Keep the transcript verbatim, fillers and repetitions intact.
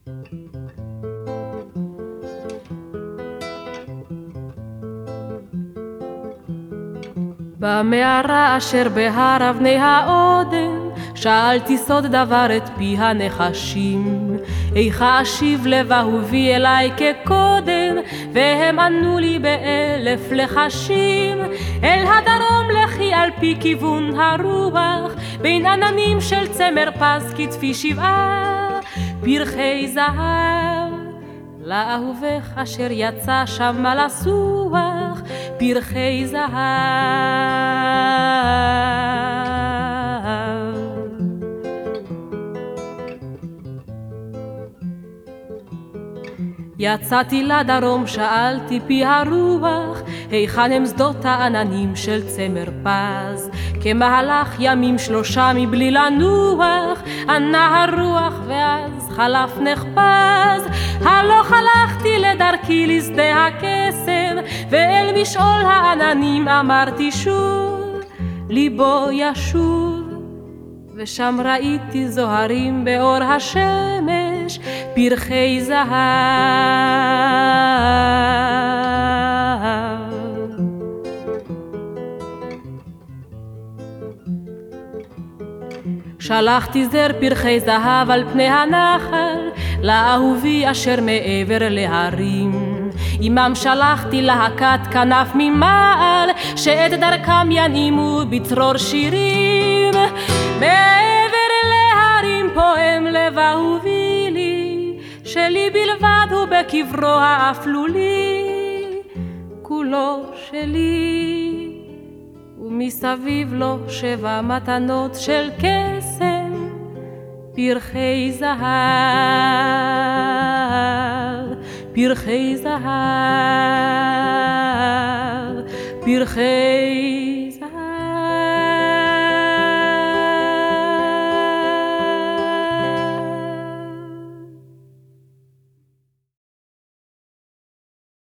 במערה אשר בהר אבני האודם, שאלתי סוד דבר את פי הנחשים. איכה אשיב לב אהובי אליי כקודם, והם ענו לי באלף לחשים. אל הדרום לכי על פי כיוון הרוח, בין עננים של צמר פז כתפי שבעה פרחי זהב. לאהובך אשר יצא שמה לסוח פרחי זהב. יצאתי לדרום, שאלתי פי הרוח, היכן הם שדות העננים של צמר פז. כמהלך ימים שלושה מבלי לנוח, ענה הרוח ואז חלף נחפז. הלא חלכתי לדרכי לשדה הקסם, ואל משעול העננים אמרתי שוב, ליבו ישוב. ושם ראיתי זוהרים באור השמש, פרחי זהב. שלחתי זר פרחי זהב על פני הנחל, לאהובי אשר מעבר להרים. עמם שלחתי להקת כנף ממעל, שאת דרכם ינעימו בצרור שירים. מעבר להרים פועם לב אהובי לי, שלי בלבד הוא בקברו האפלולי. כולו שלי, ומסביב לו שבע מתנות של קסם, פרחי זהב, פרחי זהב, פרחי